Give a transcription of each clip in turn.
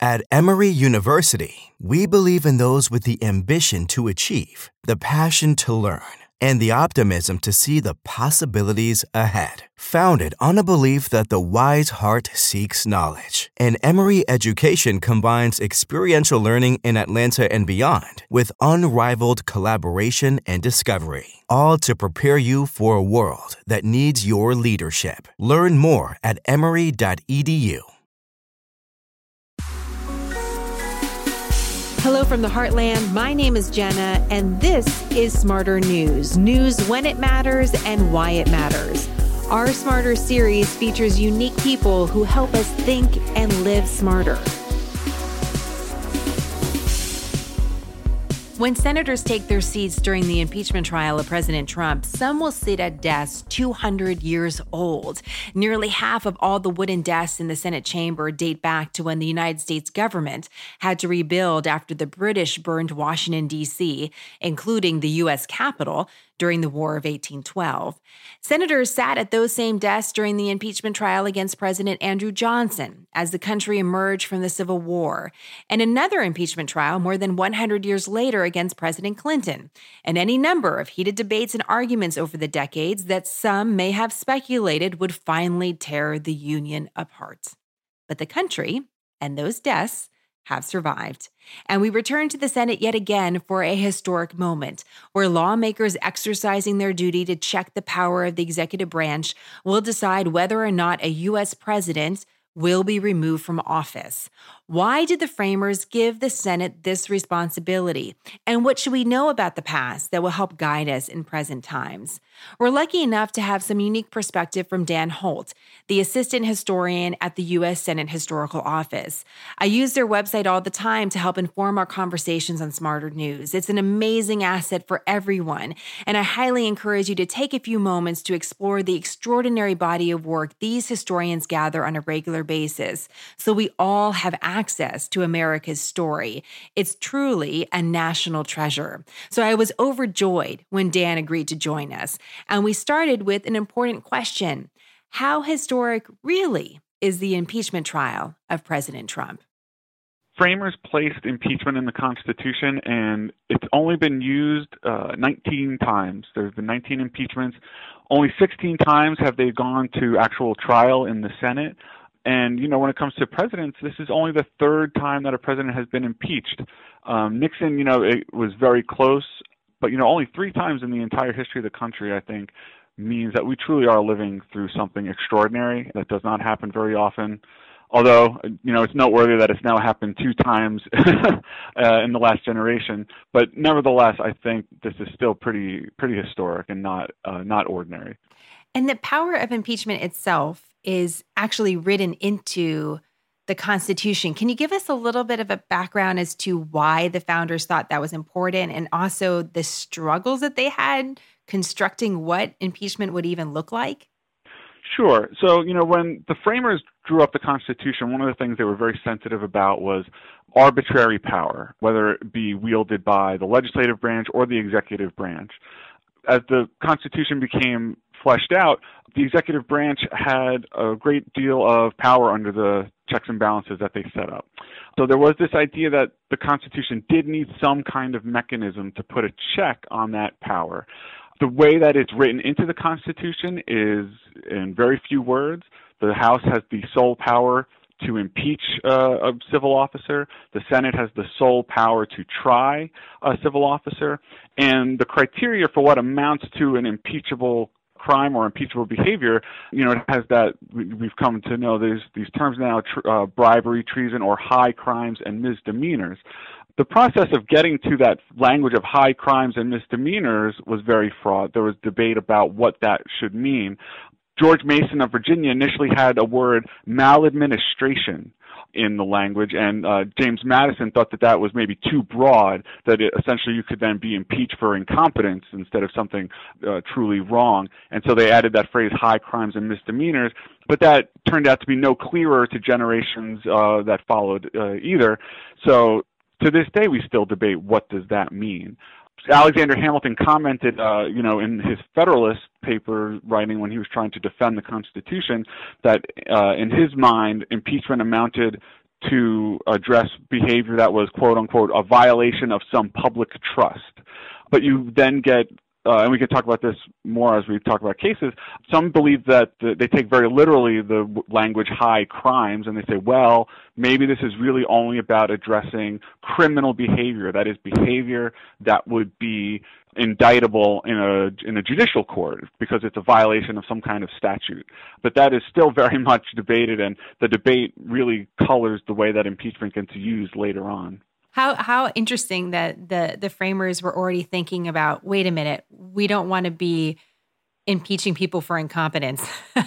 At Emory University, we believe in those with the ambition to achieve, the passion to learn, and the optimism to see the possibilities ahead. Founded on a belief that the wise heart seeks knowledge, and Emory education combines experiential learning in Atlanta and beyond with unrivaled collaboration and discovery, all to prepare you for a world that needs your leadership. Learn more at emory.edu. Hello from the Heartland. My name is Jenna, and this is Smarter News. News when it matters and why it matters. Our Smarter series features unique people who help us think and live smarter. When senators take their seats during the impeachment trial of President Trump, some will sit at desks 200 years old. Nearly half of all the wooden desks in the Senate chamber date back to when the United States government had to rebuild after the British burned Washington, D.C., including the U.S. Capitol, during the War of 1812. Senators sat at those same desks during the impeachment trial against President Andrew Johnson as the country emerged from the Civil War, and another impeachment trial more than 100 years later against President Clinton, and any number of heated debates and arguments over the decades that some may have speculated would finally tear the Union apart. But the country and those desks have survived. And we return to the Senate yet again for a historic moment where lawmakers exercising their duty to check the power of the executive branch will decide whether or not a U.S. president will be removed from office. Why did the framers give the Senate this responsibility? And what should we know about the past that will help guide us in present times? We're lucky enough to have some unique perspective from Dan Holt, the assistant historian at the U.S. Senate Historical Office. I use their website all the time to help inform our conversations on Smarter News. It's an amazing asset for everyone, and I highly encourage you to take a few moments to explore the extraordinary body of work these historians gather on a regular basis, so we all have access to America's story. It's truly a national treasure. So I was overjoyed when Dan agreed to join us. And we started with an important question. How historic really is the impeachment trial of President Trump? Framers placed impeachment in the Constitution, and it's only been used 19 times. There's been 19 impeachments. Only 16 times have they gone to actual trial in the Senate. And, when it comes to presidents, this is only the third time that a president has been impeached. Nixon, it was very close, but, only 3 times in the entire history of the country, I think, means that we truly are living through something extraordinary that does not happen very often. Although, it's noteworthy that it's now happened 2 times in the last generation. But nevertheless, I think this is still pretty historic and not ordinary. And the power of impeachment itself is actually written into the Constitution. Can you give us a little bit of a background as to why the founders thought that was important, and also the struggles that they had constructing what impeachment would even look like? Sure. So, when the framers drew up the Constitution, one of the things they were very sensitive about was arbitrary power, whether it be wielded by the legislative branch or the executive branch. As the Constitution became fleshed out, the executive branch had a great deal of power under the checks and balances that they set up. So there was this idea that the Constitution did need some kind of mechanism to put a check on that power. The way that it's written into the Constitution is in very few words. The House has the sole power to impeach a civil officer. The Senate has the sole power to try a civil officer. And the criteria for what amounts to an impeachable crime or impeachable behavior, it has that, we've come to know these terms now, bribery, treason, or high crimes and misdemeanors. The process of getting to that language of high crimes and misdemeanors was very fraught. There was debate about what that should mean. George Mason of Virginia initially had a word maladministration in the language, and James Madison thought that was maybe too broad, that essentially you could then be impeached for incompetence instead of something truly wrong. And so they added that phrase high crimes and misdemeanors, but that turned out to be no clearer to generations that followed either. So to this day, we still debate what does that mean. Alexander Hamilton commented, in his Federalist paper writing when he was trying to defend the Constitution, that in his mind, impeachment amounted to address behavior that was, quote unquote, a violation of some public trust. But you then get, and we can talk about this more as we talk about cases, some believe that they take very literally the language high crimes, and they say, well, maybe this is really only about addressing criminal behavior, that is, behavior that would be indictable in a judicial court because it's a violation of some kind of statute. But that is still very much debated, and the debate really colors the way that impeachment gets used later on. How interesting that the framers were already thinking about, wait a minute, we don't want to be impeaching people for incompetence.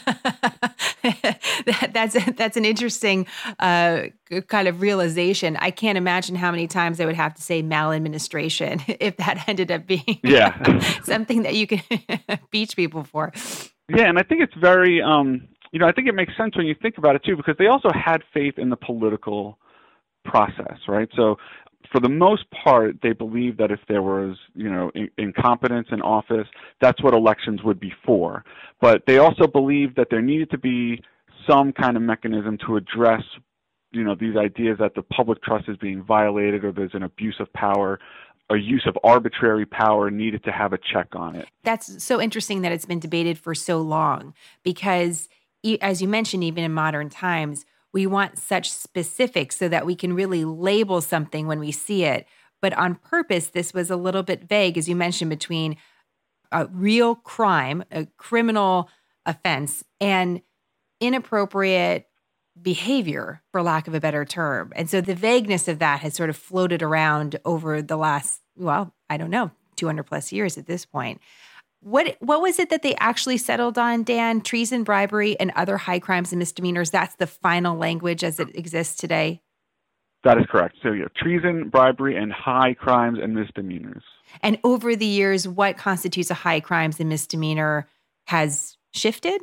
That's an interesting kind of realization. I can't imagine how many times I would have to say maladministration if that ended up being something that you can impeach people for. Yeah, and I think it's very, I think it makes sense when you think about it too, because they also had faith in the political process, right? So for the most part, they believed that if there was, incompetence in office, that's what elections would be for. But they also believed that there needed to be some kind of mechanism to address, these ideas that the public trust is being violated or there's an abuse of power. A use of arbitrary power needed to have a check on it. That's so interesting that it's been debated for so long because, as you mentioned, even in modern times, we want such specifics so that we can really label something when we see it. But on purpose, this was a little bit vague, as you mentioned, between a real crime, a criminal offense, and inappropriate behavior, for lack of a better term. And so the vagueness of that has sort of floated around over the last, 200 plus years at this point. What was it that they actually settled on, Dan? Treason, bribery, and other high crimes and misdemeanors. That's the final language as it exists today? That is correct. So treason, bribery, and high crimes and misdemeanors. And over the years, what constitutes a high crimes and misdemeanor has shifted?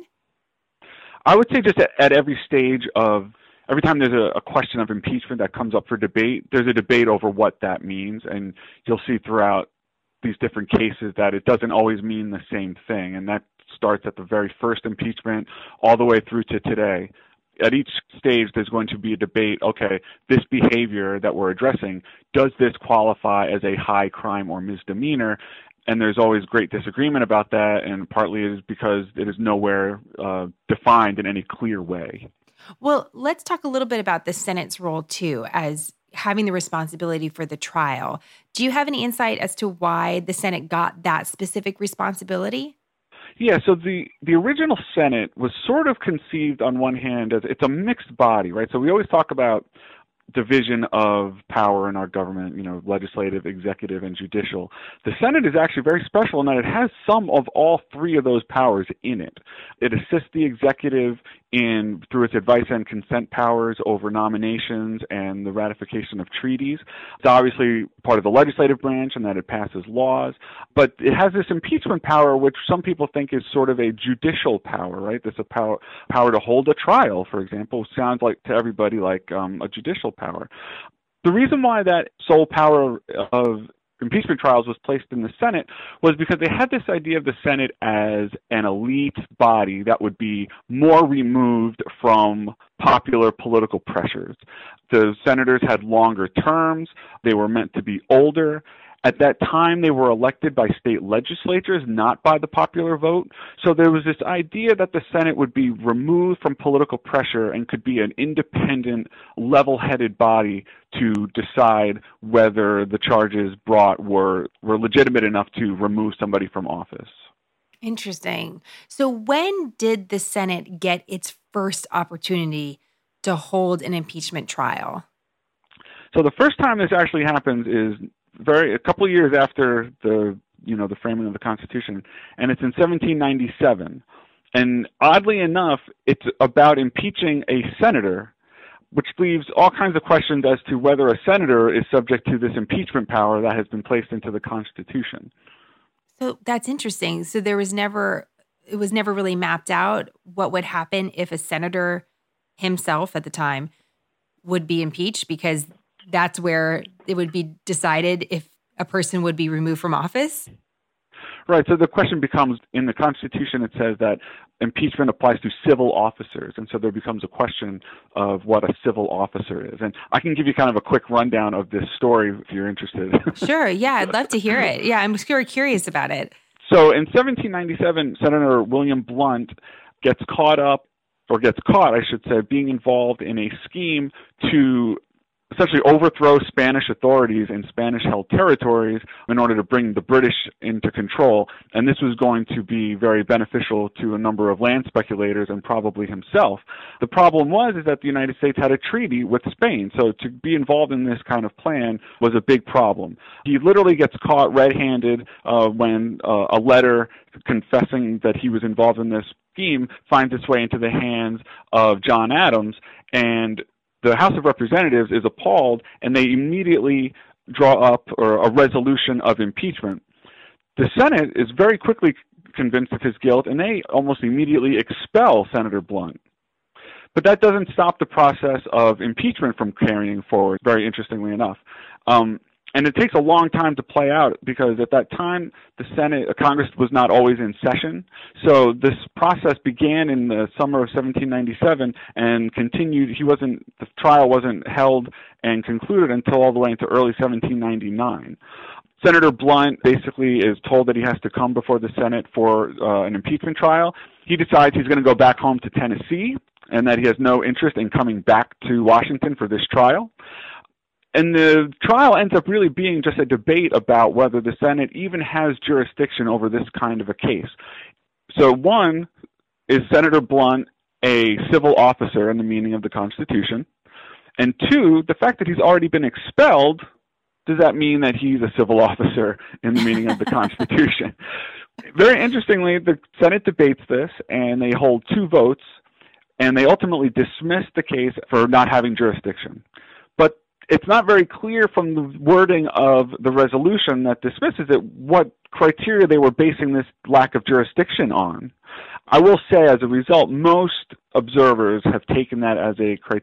I would say just at every stage of, every time there's a question of impeachment that comes up for debate, there's a debate over what that means. And you'll see throughout these different cases that it doesn't always mean the same thing. And that starts at the very first impeachment all the way through to today. At each stage, there's going to be a debate, okay, this behavior that we're addressing, does this qualify as a high crime or misdemeanor? And there's always great disagreement about that, and partly it is because it is nowhere defined in any clear way. Well, let's talk a little bit about the Senate's role, too, as having the responsibility for the trial. Do you have any insight as to why the Senate got that specific responsibility? Yeah, so the original Senate was sort of conceived on one hand as it's a mixed body, right? So we always talk about division of power in our government, legislative, executive, and judicial. The Senate is actually very special in that it has some of all three of those powers in it. It assists the executive through its advice and consent powers over nominations and the ratification of treaties. It's obviously part of the legislative branch in that it passes laws, but it has this impeachment power, which some people think is sort of a judicial power, right? This a power to hold a trial, for example, sounds like to everybody like a judicial power. The reason why that sole power of impeachment trials was placed in the Senate was because they had this idea of the Senate as an elite body that would be more removed from popular political pressures. The senators had longer terms. They were meant to be older. At that time, they were elected by state legislatures, not by the popular vote. So there was this idea that the Senate would be removed from political pressure and could be an independent, level-headed body to decide whether the charges brought were legitimate enough to remove somebody from office. Interesting. So when did the Senate get its first opportunity to hold an impeachment trial? So the first time this actually happens is a couple of years after the framing of the Constitution, and it's in 1797. And oddly enough, it's about impeaching a senator, which leaves all kinds of questions as to whether a senator is subject to this impeachment power that has been placed into the Constitution. So that's interesting. So it was never really mapped out what would happen if a senator himself at the time would be impeached, because that's where it would be decided if a person would be removed from office? Right. So the question becomes, in the Constitution, it says that impeachment applies to civil officers. And so there becomes a question of what a civil officer is. And I can give you kind of a quick rundown of this story if you're interested. Sure. Yeah, I'd love to hear it. Yeah, I'm very curious about it. So in 1797, Senator William Blount gets caught, I should say, being involved in a scheme to essentially overthrow Spanish authorities in Spanish-held territories in order to bring the British into control. And this was going to be very beneficial to a number of land speculators and probably himself. The problem is that the United States had a treaty with Spain, so to be involved in this kind of plan was a big problem. He literally gets caught red-handed when a letter confessing that he was involved in this scheme finds its way into the hands of John Adams, and the House of Representatives is appalled, and they immediately draw up a resolution of impeachment. The Senate is very quickly convinced of his guilt, and they almost immediately expel Senator Blount. But that doesn't stop the process of impeachment from carrying forward, very interestingly enough. And it takes a long time to play out because at that time, Congress was not always in session. So this process began in the summer of 1797 and continued. The trial wasn't held and concluded until all the way into early 1799. Senator Blount basically is told that he has to come before the Senate for an impeachment trial. He decides he's going to go back home to Tennessee and that he has no interest in coming back to Washington for this trial. And the trial ends up really being just a debate about whether the Senate even has jurisdiction over this kind of a case. So one, is Senator Blount a civil officer in the meaning of the Constitution? And two, the fact that he's already been expelled, does that mean that he's a civil officer in the meaning of the Constitution? Very interestingly, the Senate debates this, and they hold 2 votes, and they ultimately dismiss the case for not having jurisdiction. But it's not very clear from the wording of the resolution that dismisses it what criteria they were basing this lack of jurisdiction on. I will say, as a result, most observers have taken that as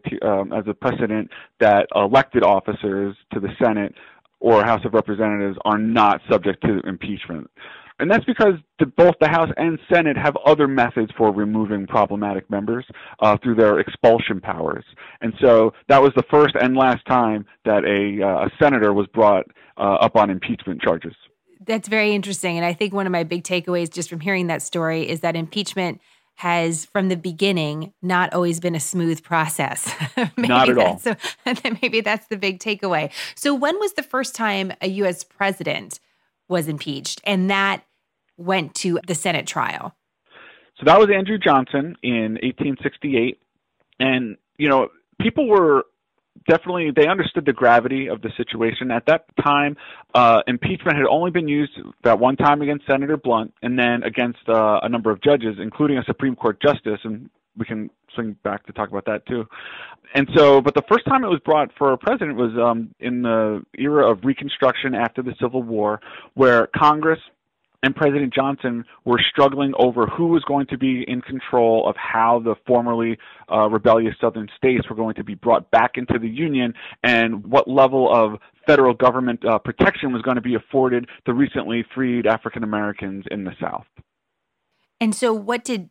a precedent that elected officers to the Senate or House of Representatives are not subject to impeachment. And that's because both the House and Senate have other methods for removing problematic members through their expulsion powers. And so that was the first and last time that a senator was brought up on impeachment charges. That's very interesting. And I think one of my big takeaways just from hearing that story is that impeachment has, from the beginning, not always been a smooth process. Not at all. So maybe that's the big takeaway. So when was the first time a U.S. president was impeached, and that went to the Senate trial? So that was Andrew Johnson in 1868. And, people were definitely, they understood the gravity of the situation. At that time, impeachment had only been used that one time against Senator Blount and then against a number of judges, including a Supreme Court justice, and we can swing back to talk about that too. And so, but the first time it was brought for a president was in the era of Reconstruction after the Civil War, where Congress and President Johnson were struggling over who was going to be in control of how the formerly rebellious southern states were going to be brought back into the Union and what level of federal government protection was going to be afforded the recently freed African Americans in the South. And so what did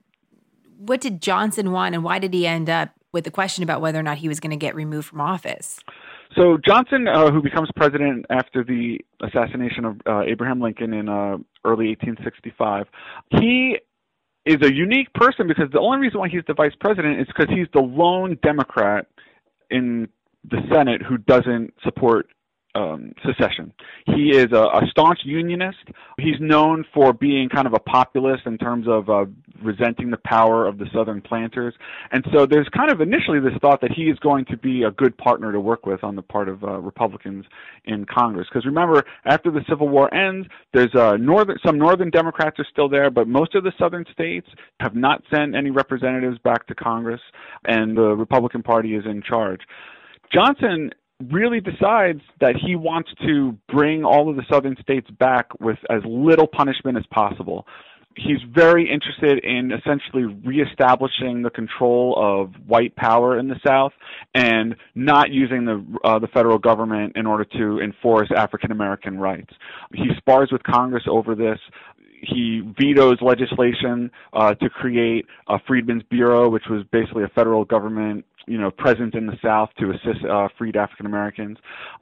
Johnson want, and why did he end up with the question about whether or not he was going to get removed from office? So Johnson, who becomes president after the assassination of Abraham Lincoln in early 1865, he is a unique person because the only reason why he's the vice president is because he's the lone Democrat in the Senate who doesn't support secession. He is a staunch unionist. He's known for being kind of a populist in terms of resenting the power of the Southern planters. And so there's kind of initially this thought that he is going to be a good partner to work with on the part of Republicans in Congress. Because remember, after the Civil War ends, there's some northern Democrats are still there, but most of the southern states have not sent any representatives back to Congress, and the Republican Party is in charge. Johnson really decides that he wants to bring all of the southern states back with as little punishment as possible. He's very interested in essentially reestablishing the control of white power in the South and not using the federal government in order to enforce African American rights. He spars with Congress over this. He vetoes legislation to create a Freedmen's Bureau, which was basically a federal government, presence in the South to assist freed African Americans.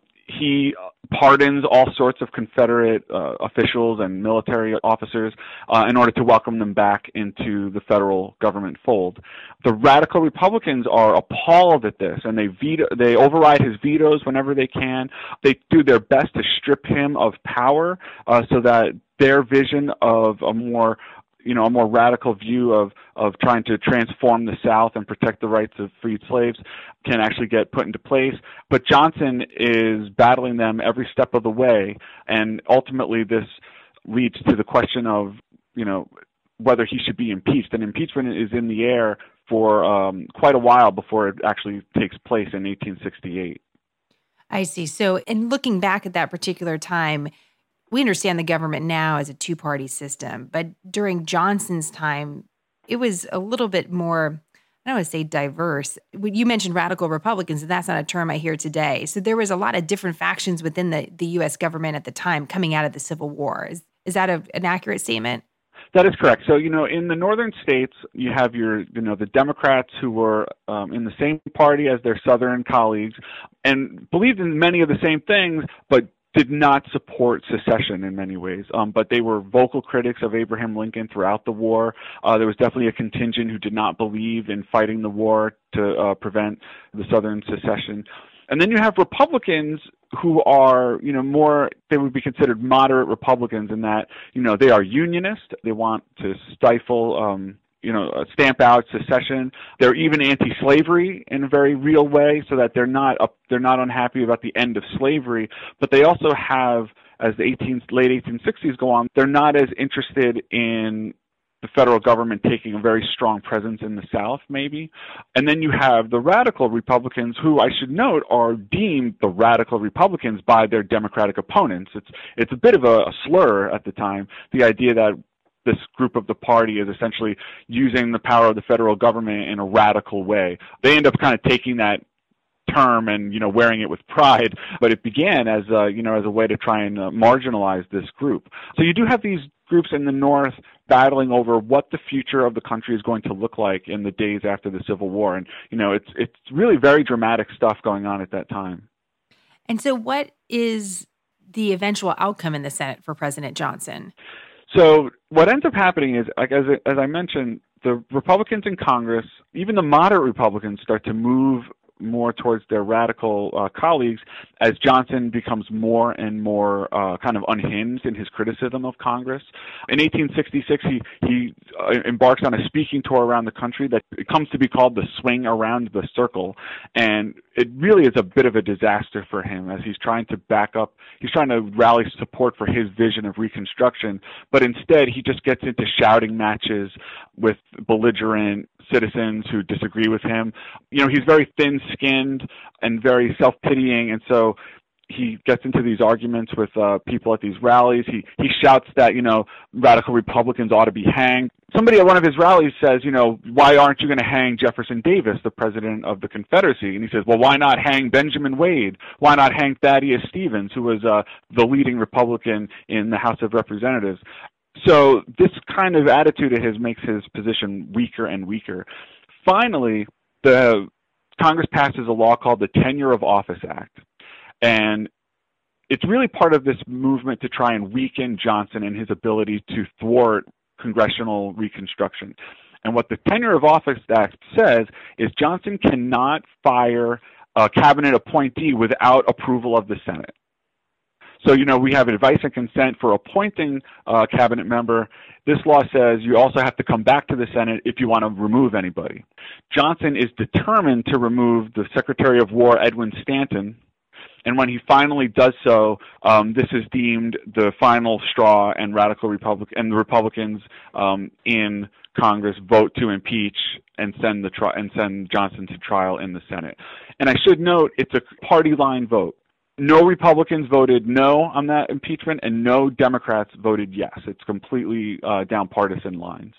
He pardons all sorts of Confederate officials and military officers in order to welcome them back into the federal government fold. The radical Republicans are appalled at this, and they override his vetoes whenever they can. They do their best to strip him of power so that their vision of a more radical view of trying to transform the South and protect the rights of freed slaves can actually get put into place. But Johnson is battling them every step of the way, and ultimately this leads to the question of, whether he should be impeached. And impeachment is in the air for quite a while before it actually takes place in 1868. I see. So in looking back at that particular time, we understand the government now as a two-party system, but during Johnson's time, it was a little bit more, I don't want to say diverse. You mentioned radical Republicans, and that's not a term I hear today. So there was a lot of different factions within the U.S. government at the time coming out of the Civil War. Is that an accurate statement? That is correct. So, in the northern states, you have the Democrats who were in the same party as their southern colleagues and believed in many of the same things, but did not support secession in many ways, but they were vocal critics of Abraham Lincoln throughout the war. There was definitely a contingent who did not believe in fighting the war to prevent the Southern secession. And then you have Republicans who are, they would be considered moderate Republicans in that, they are unionist. They want to stifle stamp out secession. They're even anti-slavery in a very real way, so that they're not unhappy about the end of slavery. But they also have, as the late 1860s go on, they're not as interested in the federal government taking a very strong presence in the South, maybe. And then you have the radical Republicans, who I should note are deemed the radical Republicans by their Democratic opponents. It's a bit of a slur at the time, the idea that this group of the party is essentially using the power of the federal government in a radical way. They end up kind of taking that term and wearing it with pride, but it began as a way to try and marginalize this group. So you do have these groups in the North battling over what the future of the country is going to look like in the days after the Civil War, and it's really very dramatic stuff going on at that time. And so, what is the eventual outcome in the Senate for President Johnson? So what ends up happening is, as I mentioned, the Republicans in Congress, even the moderate Republicans, start to move more towards their radical colleagues as Johnson becomes more and more kind of unhinged in his criticism of Congress. In 1866, he embarks on a speaking tour around the country that it comes to be called the Swing Around the Circle, and it really is a bit of a disaster for him as he's trying to rally support for his vision of Reconstruction, but instead he just gets into shouting matches with belligerent citizens who disagree with him. He's very thin-skinned and very self-pitying, and so he gets into these arguments with people at these rallies. He shouts that, radical Republicans ought to be hanged. Somebody at one of his rallies says, why aren't you going to hang Jefferson Davis, the president of the Confederacy? And he says, well, why not hang Benjamin Wade? Why not hang Thaddeus Stevens, who was the leading Republican in the House of Representatives? So this kind of attitude of his makes his position weaker and weaker. Finally, the Congress passes a law called the Tenure of Office Act. And it's really part of this movement to try and weaken Johnson and his ability to thwart congressional reconstruction. And what the Tenure of Office Act says is Johnson cannot fire a cabinet appointee without approval of the Senate. So, we have advice and consent for appointing a cabinet member. This law says you also have to come back to the Senate if you want to remove anybody. Johnson is determined to remove the Secretary of War, Edwin Stanton, and when he finally does so, this is deemed the final straw, and the Republicans in Congress vote to impeach and send Johnson to trial in the Senate. And I should note, it's a party line vote. No Republicans voted no on that impeachment, and no Democrats voted yes. It's completely down partisan lines.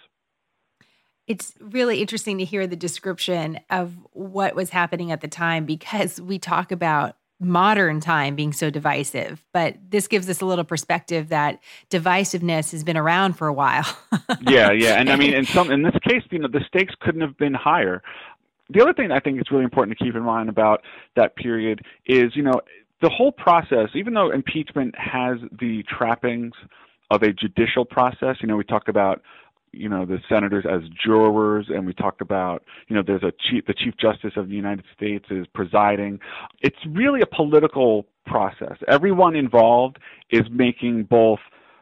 It's really interesting to hear the description of what was happening at the time, because we talk about modern time being so divisive. But this gives us a little perspective that divisiveness has been around for a while. Yeah. And I mean, in this case, the stakes couldn't have been higher. The other thing I think it's really important to keep in mind about that period is, the whole process, even though impeachment has the trappings of a judicial process, we talked about, the senators as jurors, and we talked about, there's the Chief Justice of the United States is presiding. It's really a political process. Everyone involved is making both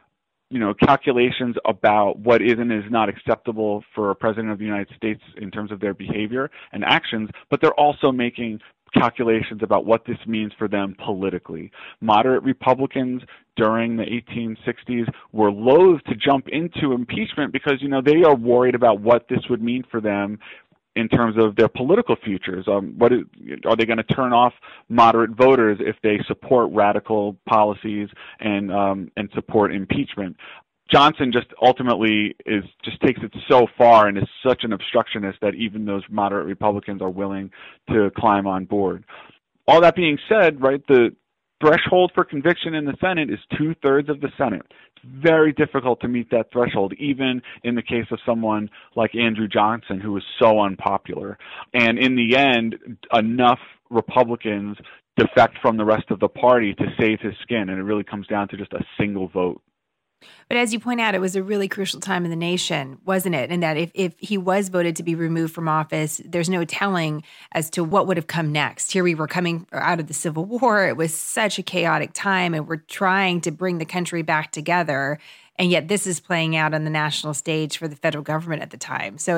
calculations about what is and is not acceptable for a president of the United States in terms of their behavior and actions, but they're also making calculations about what this means for them politically. Moderate Republicans during the 1860s were loath to jump into impeachment because, they are worried about what this would mean for them in terms of their political futures. Are they going to turn off moderate voters if they support radical policies and support impeachment? Johnson just ultimately takes it so far and is such an obstructionist that even those moderate Republicans are willing to climb on board. All that being said, right, the threshold for conviction in the Senate is 2/3 of the Senate. It's very difficult to meet that threshold, even in the case of someone like Andrew Johnson, who was so unpopular. And in the end, enough Republicans defect from the rest of the party to save his skin, and it really comes down to just a single vote. But as you point out, it was a really crucial time in the nation, wasn't it? And that if he was voted to be removed from office, there's no telling as to what would have come next. Here we were coming out of the Civil War. It was such a chaotic time, and we're trying to bring the country back together. And yet this is playing out on the national stage for the federal government at the time. So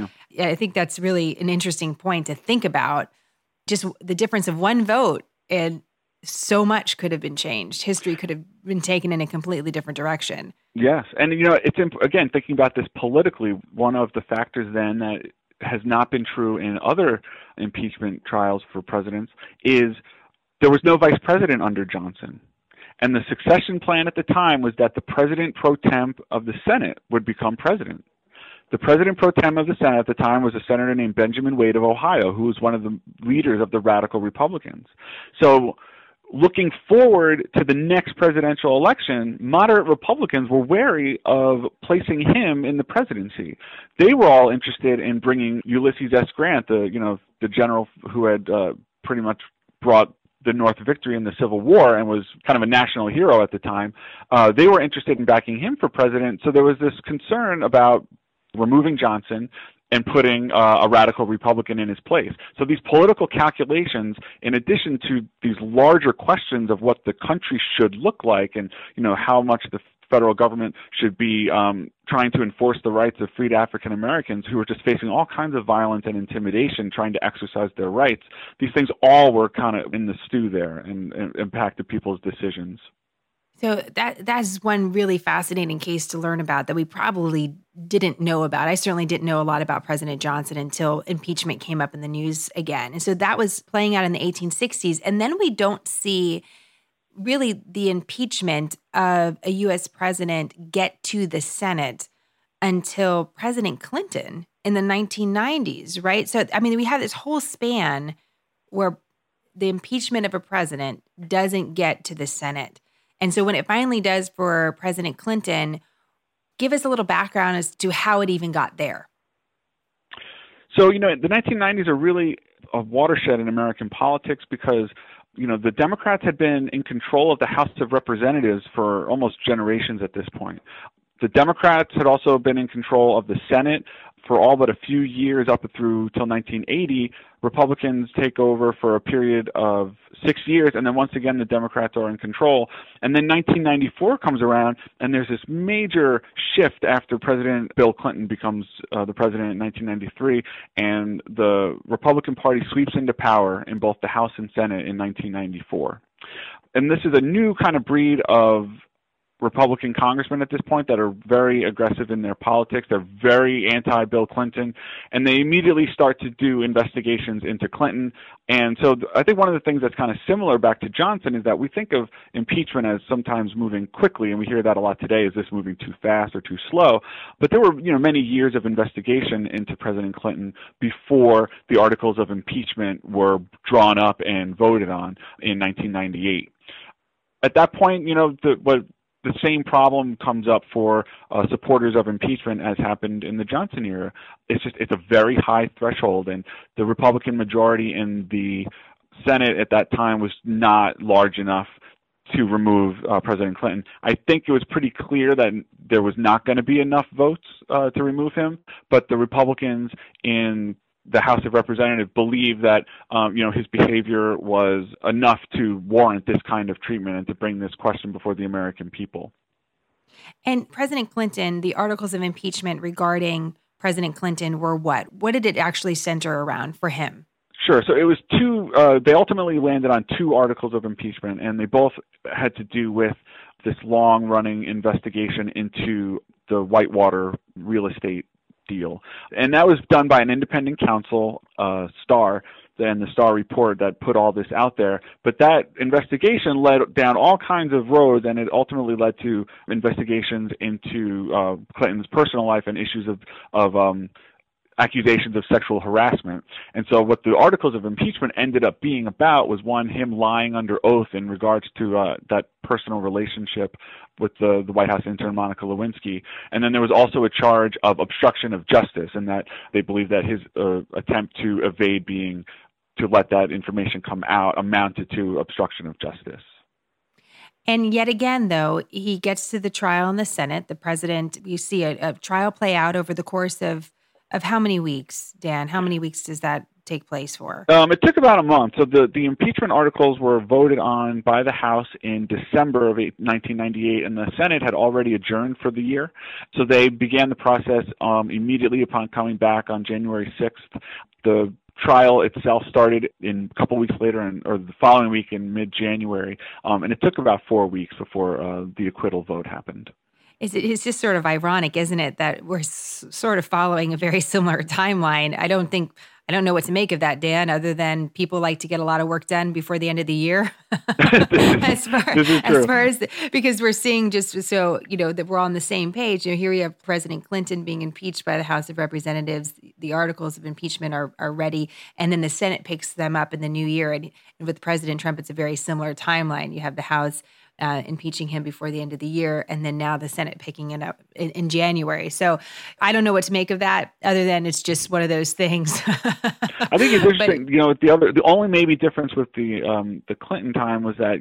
I think that's really an interesting point to think about, just the difference of one vote, and so much could have been changed. History could have been taken in a completely different direction. Yes. And, it's, again, thinking about this politically, one of the factors then that has not been true in other impeachment trials for presidents is there was no vice president under Johnson. And the succession plan at the time was that the president pro tem of the Senate would become president. The president pro tem of the Senate at the time was a senator named Benjamin Wade of Ohio, who was one of the leaders of the radical Republicans. So looking forward to the next presidential election, moderate Republicans were wary of placing him in the presidency. They were all interested in bringing Ulysses S. Grant, the general who had pretty much brought the North victory in the Civil War and was kind of a national hero at the time. They were interested in backing him for president. So there was this concern about removing Johnson and putting a radical Republican in his place. So these political calculations, in addition to these larger questions of what the country should look like and, how much the federal government should be trying to enforce the rights of freed African Americans who were just facing all kinds of violence and intimidation trying to exercise their rights, these things all were kind of in the stew there and impacted people's decisions. So that's one really fascinating case to learn about that we probably didn't know about. I certainly didn't know a lot about President Johnson until impeachment came up in the news again. And so that was playing out in the 1860s. And then we don't see really the impeachment of a U.S. president get to the Senate until President Clinton in the 1990s, right? So, I mean, we have this whole span where the impeachment of a president doesn't get to the Senate. And so when it finally does for President Clinton, give us a little background as to how it even got there. So, the 1990s are really a watershed in American politics because, the Democrats had been in control of the House of Representatives for almost generations at this point. The Democrats had also been in control of the Senate for all but a few years up through till 1980. Republicans take over for a period of 6 years, and then once again the Democrats are in control. And then 1994 comes around, and there's this major shift after President Bill Clinton becomes the president in 1993, and the Republican Party sweeps into power in both the House and Senate in 1994. And this is a new kind of breed of Republican congressmen at this point that are very aggressive in their politics. They're very anti-Bill Clinton, and they immediately start to do investigations into Clinton. And so I think one of the things that's kind of similar back to Johnson is that we think of impeachment as sometimes moving quickly, and we hear that a lot today. Is this moving too fast or too slow? But there were, many years of investigation into President Clinton before the articles of impeachment were drawn up and voted on in 1998. At that point, the same problem comes up for supporters of impeachment as happened in the Johnson era. It's a very high threshold, and the Republican majority in the Senate at that time was not large enough to remove President Clinton. I think it was pretty clear that there was not going to be enough votes to remove him, but the Republicans in the House of Representatives believed that his behavior was enough to warrant this kind of treatment and to bring this question before the American people. And President Clinton, the articles of impeachment regarding President Clinton were what? What did it actually center around for him? Sure. So it was two. They ultimately landed on two articles of impeachment, and they both had to do with this long-running investigation into the Whitewater real estate deal. And that was done by an independent counsel, Starr, and the Starr report that put all this out there. But that investigation led down all kinds of roads, and it ultimately led to investigations into Clinton's personal life and issues of accusations of sexual harassment. And so what the articles of impeachment ended up being about was, one, him lying under oath in regards to that personal relationship with the White House intern Monica Lewinsky. And then there was also a charge of obstruction of justice, and that they believe that his attempt to evade to let that information come out amounted to obstruction of justice. And yet again, though, he gets to the trial in the Senate. The president, you see a trial play out over the course of how many weeks, Dan? How many weeks does that take place for? It took about a month. So the impeachment articles were voted on by the House in December of 1998, and the Senate had already adjourned for the year. So they began the process immediately upon coming back on January 6th. The trial itself started in a couple weeks later, or the following week in mid-January, and it took about 4 weeks before the acquittal vote happened. It's just sort of ironic, isn't it, that we're sort of following a very similar timeline. I don't know what to make of that, Dan, other than people like to get a lot of work done before the end of the year. As far as because we're seeing just so, that we're all on the same page. Here we have President Clinton being impeached by the House of Representatives. The articles of impeachment are ready, and then the Senate picks them up in the new year. And with President Trump, it's a very similar timeline. You have the House impeaching him before the end of the year, and then now the Senate picking it up in January. So I don't know what to make of that, other than it's just one of those things. I think it's interesting. The only maybe difference with the Clinton time was that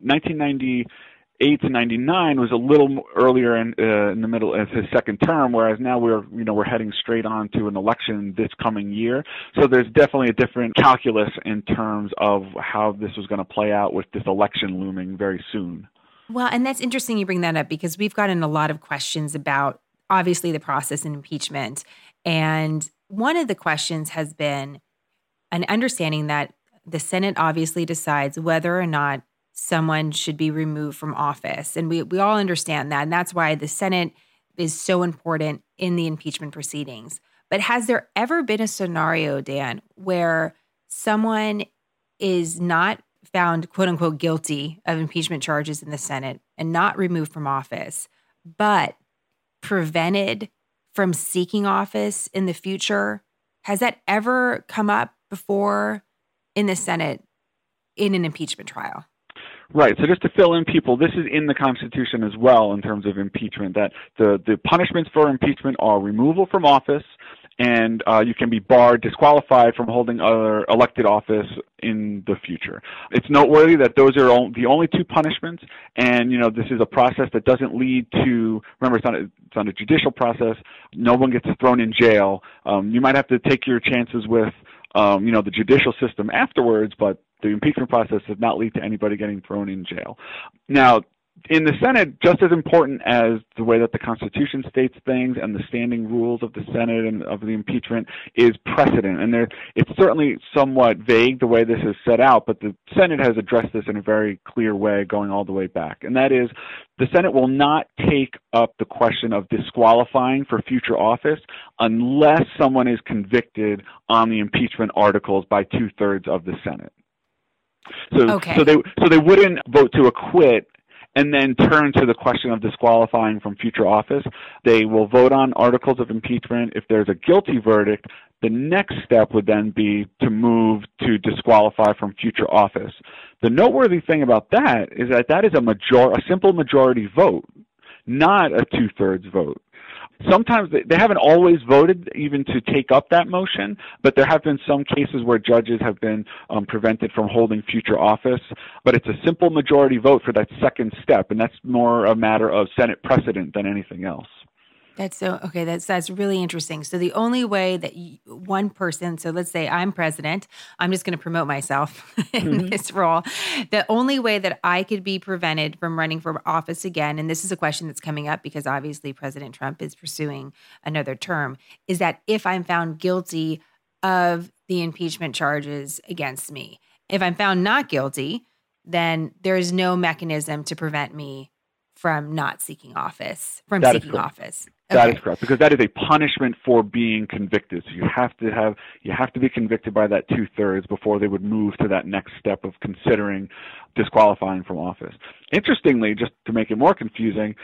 1998 to 99 was a little earlier in the middle of his second term, whereas now we're heading straight on to an election this coming year. So there's definitely a different calculus in terms of how this was going to play out with this election looming very soon. Well, and that's interesting you bring that up, because we've gotten a lot of questions about, obviously, the process in impeachment. And one of the questions has been an understanding that the Senate obviously decides whether or not someone should be removed from office. And we all understand that. And that's why the Senate is so important in the impeachment proceedings. But has there ever been a scenario, Dan, where someone is not found, quote unquote, guilty of impeachment charges in the Senate and not removed from office, but prevented from seeking office in the future? Has that ever come up before in the Senate in an impeachment trial? Right. So just to fill in people, this is in the Constitution as well in terms of impeachment, that the punishments for impeachment are removal from office, and you can be barred, disqualified from holding other elected office in the future. It's noteworthy that those are the only two punishments, and this is a process that doesn't lead to, remember, it's not a judicial process. No one gets thrown in jail. You might have to take your chances with the judicial system afterwards, but the impeachment process does not lead to anybody getting thrown in jail. Now, in the Senate, just as important as the way that the Constitution states things and the standing rules of the Senate and of the impeachment is precedent. And it's certainly somewhat vague the way this is set out, but the Senate has addressed this in a very clear way going all the way back. And that is, the Senate will not take up the question of disqualifying for future office unless someone is convicted on the impeachment articles by 2/3 of the Senate. So they wouldn't vote to acquit and then turn to the question of disqualifying from future office. They will vote on articles of impeachment. If there's a guilty verdict, the next step would then be to move to disqualify from future office. The noteworthy thing about that is that is a simple majority vote, not a 2/3 vote. Sometimes they haven't always voted even to take up that motion, but there have been some cases where judges have been prevented from holding future office. But it's a simple majority vote for that second step, and that's more a matter of Senate precedent than anything else. That's really interesting. So the only way that one person, so let's say I'm president, I'm just going to promote myself in this role. The only way that I could be prevented from running for office again, and this is a question that's coming up because obviously President Trump is pursuing another term, is that if I'm found guilty of the impeachment charges against me. If I'm found not guilty, then there is no mechanism to prevent me from not seeking office, seeking office. That is correct, because that is a punishment for being convicted. So you have to be convicted by that 2/3 before they would move to that next step of considering disqualifying from office. Interestingly, just to make it more confusing,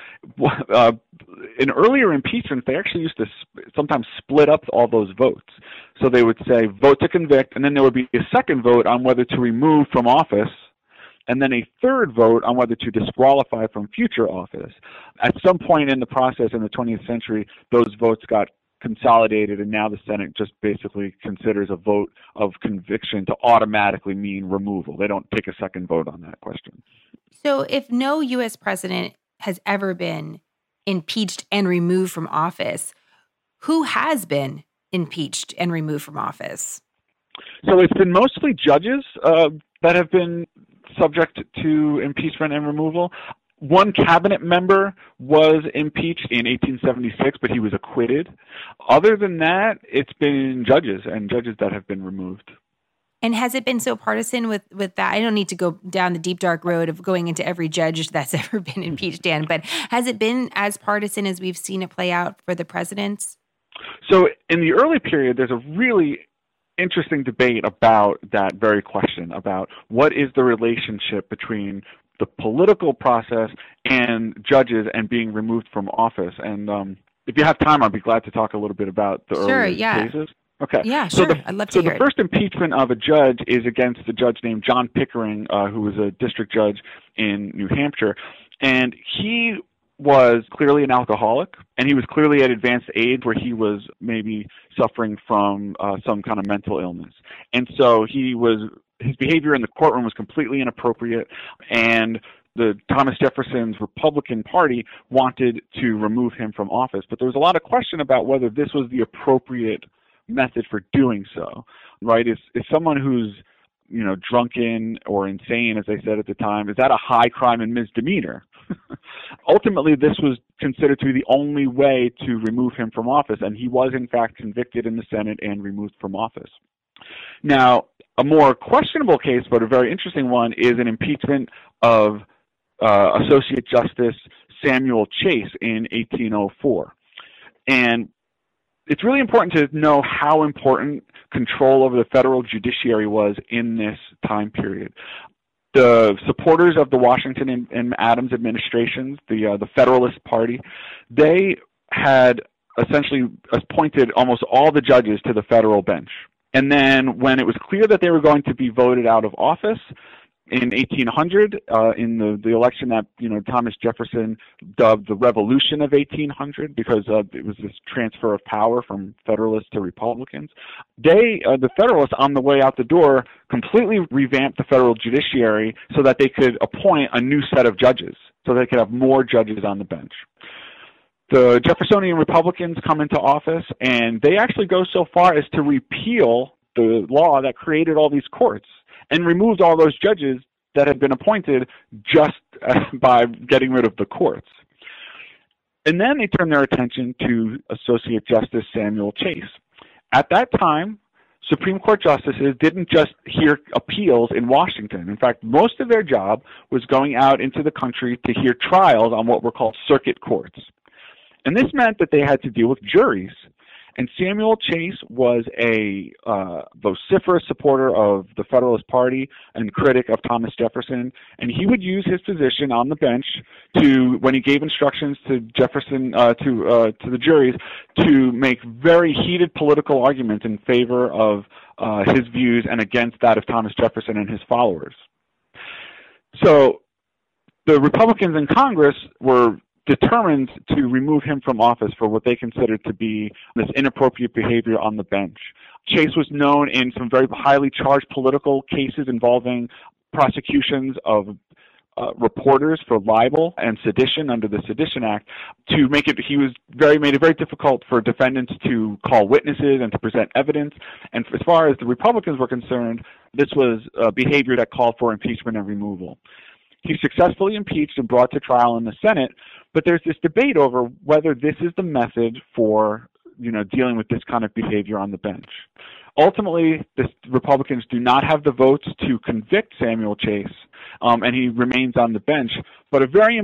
in earlier impeachments, they actually used to sometimes split up all those votes. So they would say vote to convict, and then there would be a second vote on whether to remove from office, and then a third vote on whether to disqualify from future office. At some point in the process in the 20th century, those votes got consolidated, and now the Senate just basically considers a vote of conviction to automatically mean removal. They don't take a second vote on that question. So if no U.S. president has ever been impeached and removed from office, who has been impeached and removed from office? So it's been mostly judges that have been subject to impeachment and removal. One cabinet member was impeached in 1876, but he was acquitted. Other than that, it's been judges that have been removed. And has it been so partisan with that? I don't need to go down the deep, dark road of going into every judge that's ever been impeached, Dan, but has it been as partisan as we've seen it play out for the presidents? So in the early period, there's a really interesting debate about that very question, about what is the relationship between the political process and judges and being removed from office. And if you have time, I'd be glad to talk a little bit about the early cases. Okay. Yeah, sure. I'd love to hear it. So the first impeachment of a judge is against a judge named John Pickering, who was a district judge in New Hampshire. And he was clearly an alcoholic, and he was clearly at advanced age where he was maybe suffering from some kind of mental illness. And so his behavior in the courtroom was completely inappropriate, and the Thomas Jefferson's Republican Party wanted to remove him from office. But there was a lot of question about whether this was the appropriate method for doing so, right? Is someone who's drunken or insane, as they said at the time, is that a high crime and misdemeanor? Ultimately, this was considered to be the only way to remove him from office, and he was, in fact, convicted in the Senate and removed from office. Now, a more questionable case, but a very interesting one, is an impeachment of Associate Justice Samuel Chase in 1804. And it's really important to know how important control over the federal judiciary was in this time period. The supporters of the Washington and Adams administrations, the Federalist Party, they had essentially appointed almost all the judges to the federal bench. And then when it was clear that they were going to be voted out of office in 1800, in the election that Thomas Jefferson dubbed the Revolution of 1800, because it was this transfer of power from Federalists to Republicans, the Federalists, on the way out the door, completely revamped the federal judiciary so that they could appoint a new set of judges, so they could have more judges on the bench. The Jeffersonian Republicans come into office, and they actually go so far as to repeal the law that created all these courts and removed all those judges that had been appointed just by getting rid of the courts. And then they turned their attention to Associate Justice Samuel Chase. At that time, Supreme Court justices didn't just hear appeals in Washington. In fact, most of their job was going out into the country to hear trials on what were called circuit courts. And this meant that they had to deal with juries. And Samuel Chase was a vociferous supporter of the Federalist Party and critic of Thomas Jefferson. And he would use his position on the bench to, when he gave instructions to Jefferson, to the juries, to make very heated political arguments in favor of his views and against that of Thomas Jefferson and his followers. So the Republicans in Congress were determined to remove him from office for what they considered to be this inappropriate behavior on the bench. Chase was known in some very highly charged political cases involving prosecutions of reporters for libel and sedition under the Sedition Act. Made it very difficult for defendants to call witnesses and to present evidence. And as far as the Republicans were concerned, this was behavior that called for impeachment and removal. He successfully impeached and brought to trial in the Senate, but there's this debate over whether this is the method for, dealing with this kind of behavior on the bench. Ultimately, the Republicans do not have the votes to convict Samuel Chase, and he remains on the bench. But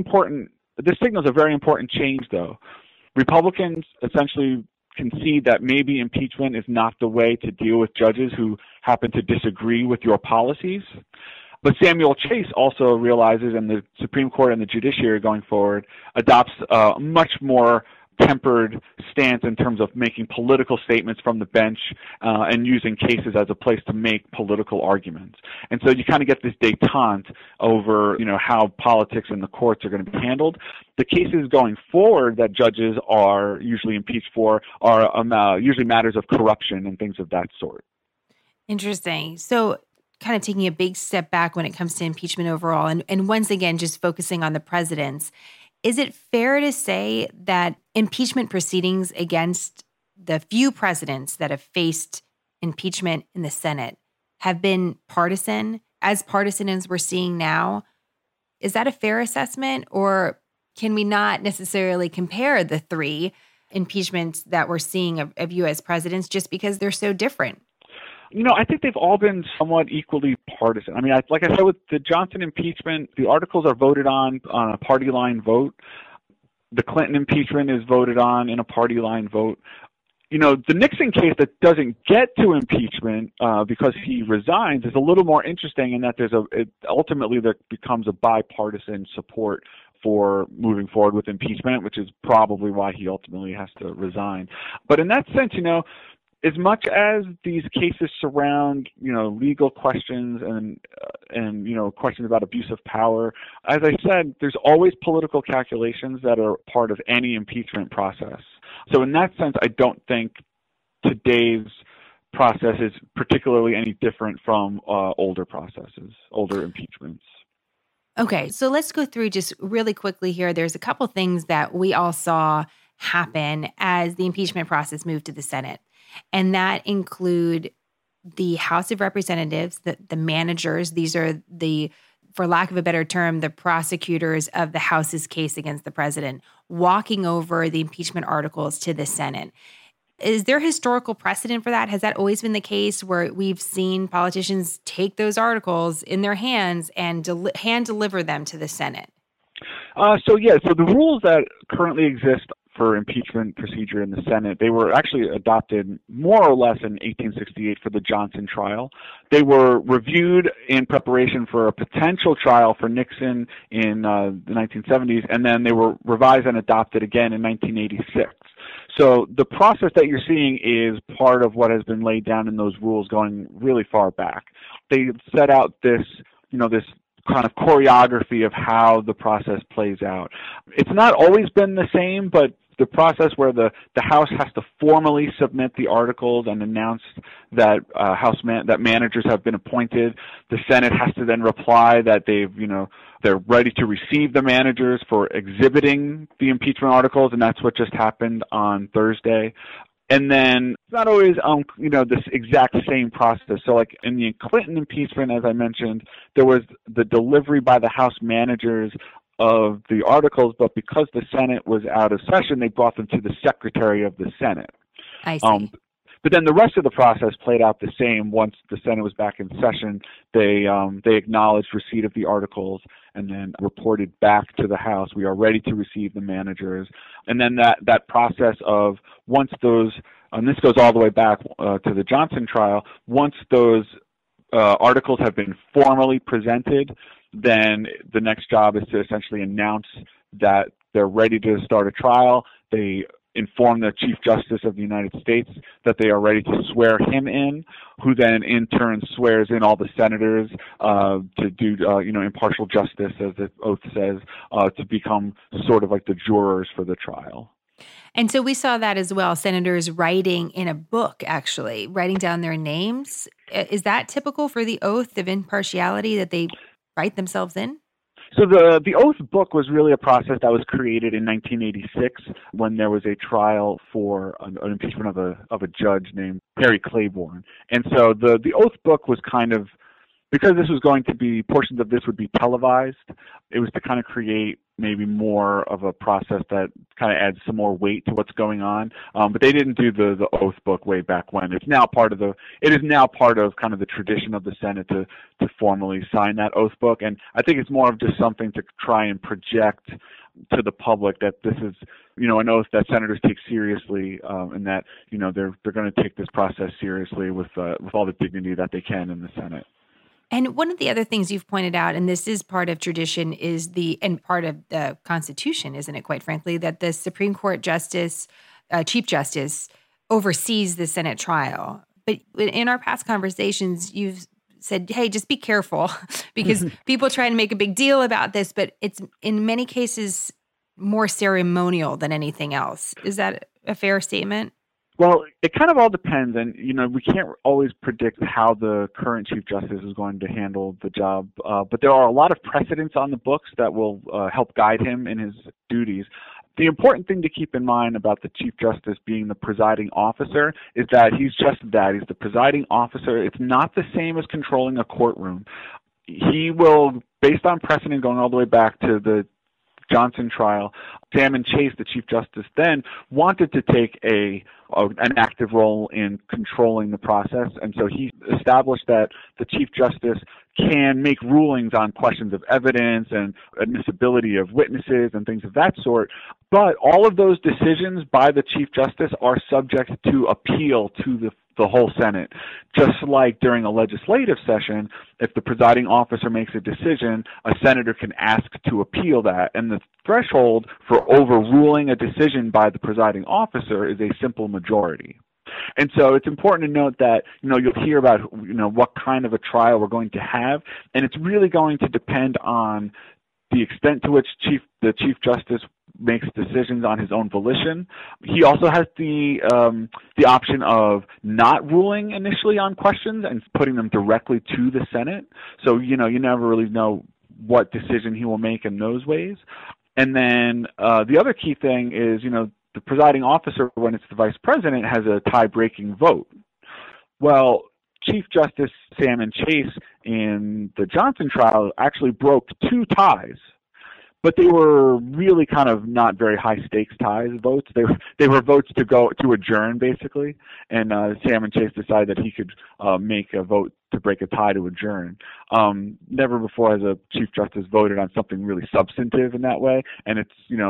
this signals a very important change, though. Republicans essentially concede that maybe impeachment is not the way to deal with judges who happen to disagree with your policies. But Samuel Chase also realizes, and the Supreme Court and the judiciary going forward adopts a much more tempered stance in terms of making political statements from the bench and using cases as a place to make political arguments. And so you kind of get this détente over, how politics in the courts are going to be handled. The cases going forward that judges are usually impeached for are usually matters of corruption and things of that sort. Interesting. So kind of taking a big step back when it comes to impeachment overall, and once again, just focusing on the presidents, is it fair to say that impeachment proceedings against the few presidents that have faced impeachment in the Senate have been partisan, as we're seeing now? Is that a fair assessment, or can we not necessarily compare the three impeachments that we're seeing of U.S. presidents just because they're so different? I think they've all been somewhat equally partisan. I mean, like I said, with the Johnson impeachment, the articles are voted on a party line vote. The Clinton impeachment is voted on in a party line vote. The Nixon case that doesn't get to impeachment because he resigns is a little more interesting in that ultimately there becomes a bipartisan support for moving forward with impeachment, which is probably why he ultimately has to resign. But in that sense, as much as these cases surround, legal questions and questions about abuse of power, as I said, there's always political calculations that are part of any impeachment process. So in that sense, I don't think today's process is particularly any different from older impeachments. Okay, so let's go through just really quickly here. There's a couple things that we all saw happen as the impeachment process moved to the Senate. And that include the House of Representatives, the managers. These are for lack of a better term, the prosecutors of the House's case against the president, walking over the impeachment articles to the Senate. Is there historical precedent for that? Has that always been the case where we've seen politicians take those articles in their hands and hand deliver them to the Senate? So the rules that currently exist for impeachment procedure in the Senate, they were actually adopted more or less in 1868 for the Johnson trial. They were reviewed in preparation for a potential trial for Nixon in the 1970s, and then they were revised and adopted again in 1986. So the process that you're seeing is part of what has been laid down in those rules going really far back. They set out this kind of choreography of how the process plays out. It's not always been the same, but the process where the House has to formally submit the articles and announce that that managers have been appointed. The Senate has to then reply that they're ready to receive the managers for exhibiting the impeachment articles, and that's what just happened on Thursday. And then it's not always, this exact same process. So like in the Clinton impeachment, as I mentioned, there was the delivery by the House managers of the articles, but because the Senate was out of session, they brought them to the Secretary of the Senate. I see. But then the rest of the process played out the same. Once the Senate was back in session, they acknowledged receipt of the articles and then reported back to the House, we are ready to receive the managers. And then that process of once those, and this goes all the way back to the Johnson trial, once those articles have been formally presented, then the next job is to essentially announce that they're ready to start a trial. They inform the Chief Justice of the United States that they are ready to swear him in, who then in turn swears in all the senators to do, impartial justice, as the oath says, to become sort of like the jurors for the trial. And so we saw that as well, senators writing in a book, actually, writing down their names. Is that typical for the oath of impartiality, that they write themselves in? So the oath book was really a process that was created in 1986 when there was a trial for an impeachment of a judge named Harry Claiborne. And so the oath book was kind of, because this was going to be, portions of this would be televised, it was to kind of create maybe more of a process that kind of adds some more weight to what's going on. But they didn't do the oath book way back when. It is now part of kind of the tradition of the Senate to formally sign that oath book. And I think it's more of just something to try and project to the public that this is, an oath that senators take seriously, and that, they're going to take this process seriously with all the dignity that they can in the Senate. And one of the other things you've pointed out, and this is part of tradition, and part of the Constitution, isn't it, quite frankly, that the Supreme Court Justice, Chief Justice, oversees the Senate trial. But in our past conversations, you've said, hey, just be careful, because people try to make a big deal about this, but it's in many cases more ceremonial than anything else. Is that a fair statement? Well, it kind of all depends, and we can't always predict how the current Chief Justice is going to handle the job, but there are a lot of precedents on the books that will help guide him in his duties. The important thing to keep in mind about the Chief Justice being the presiding officer is that he's just that. He's the presiding officer. It's not the same as controlling a courtroom. He will, based on precedent going all the way back to the Johnson trial, Salmon Chase, the Chief Justice then, wanted to take an active role in controlling the process, and so he established that the Chief Justice can make rulings on questions of evidence and admissibility of witnesses and things of that sort, but all of those decisions by the Chief Justice are subject to appeal to the whole Senate. Just like during a legislative session, if the presiding officer makes a decision, a senator can ask to appeal that, and the threshold for overruling a decision by the presiding officer is a simple majority. And so it's important to note that, you'll hear about, what kind of a trial we're going to have, and it's really going to depend on the extent to which the Chief Justice makes decisions on his own volition. He also has the option of not ruling initially on questions and putting them directly to the Senate. So, you never really know what decision he will make in those ways. And then the other key thing is, the presiding officer, when it's the vice president, has a tie-breaking vote. Well, Chief Justice Salmon Chase in the Johnson trial actually broke 2 ties, but they were really kind of not very high-stakes ties votes. They were votes to adjourn, basically, and Salmon Chase decided that he could make a vote to break a tie to adjourn. Never before has a Chief Justice voted on something really substantive in that way, and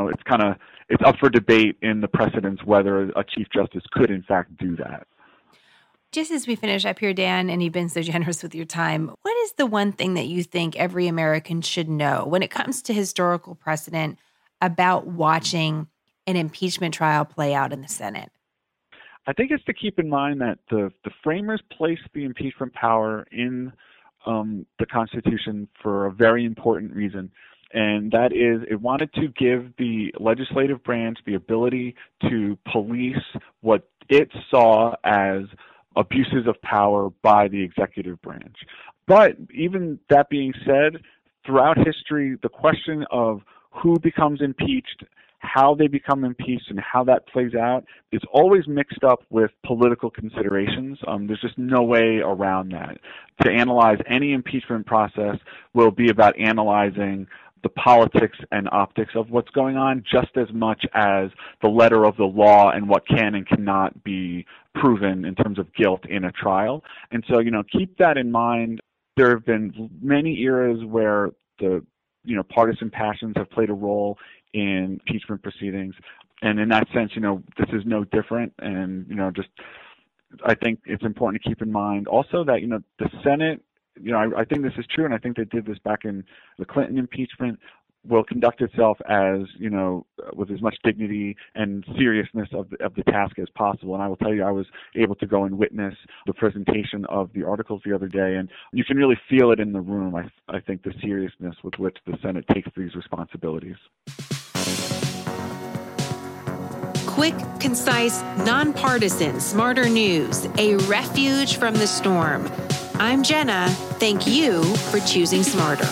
it's up for debate in the precedents whether a Chief Justice could in fact do that. Just as we finish up here, Dan, and you've been so generous with your time, what is the one thing that you think every American should know when it comes to historical precedent about watching an impeachment trial play out in the Senate? I think it's to keep in mind that the framers placed the impeachment power in the Constitution for a very important reason, and that is it wanted to give the legislative branch the ability to police what it saw as abuses of power by the executive branch. But even that being said, throughout history, the question of who becomes impeached, how they become impeached and how that plays out is always mixed up with political considerations. There's just no way around that. To analyze any impeachment process will be about analyzing the politics and optics of what's going on just as much as the letter of the law and what can and cannot be proven in terms of guilt in a trial. And so, keep that in mind. There have been many eras where the partisan passions have played a role in impeachment proceedings. And in that sense, this is no different. And, I think it's important to keep in mind also that, the Senate, I think this is true, and I think they did this back in the Clinton impeachment, will conduct itself as, with as much dignity and seriousness of the task as possible. And I will tell you, I was able to go and witness the presentation of the articles the other day, and you can really feel it in the room, I think, the seriousness with which the Senate takes these responsibilities. Quick, concise, nonpartisan, smarter news, a refuge from the storm. I'm Jenna. Thank you for choosing smarter.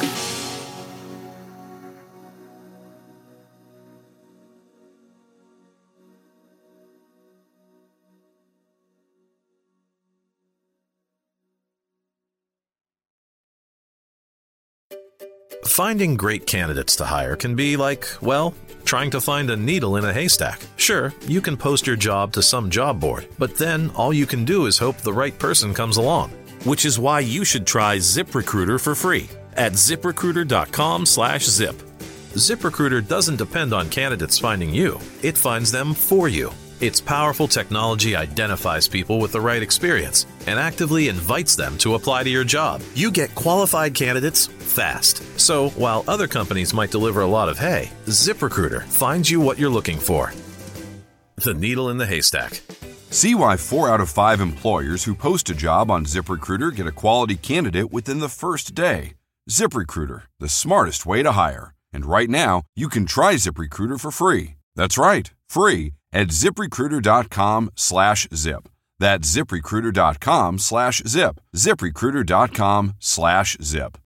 Finding great candidates to hire can be like, well, trying to find a needle in a haystack. Sure, you can post your job to some job board, but then all you can do is hope the right person comes along. Which is why you should try ZipRecruiter for free at ZipRecruiter.com/zip. ZipRecruiter doesn't depend on candidates finding you. It finds them for you. Its powerful technology identifies people with the right experience and actively invites them to apply to your job. You get qualified candidates fast. So while other companies might deliver a lot of hay, ZipRecruiter finds you what you're looking for. The needle in the haystack. See why 4 out of 5 employers who post a job on ZipRecruiter get a quality candidate within the first day. ZipRecruiter, the smartest way to hire. And right now, you can try ZipRecruiter for free. That's right, free at ZipRecruiter.com/zip. That's ZipRecruiter.com/zip. ZipRecruiter.com/zip.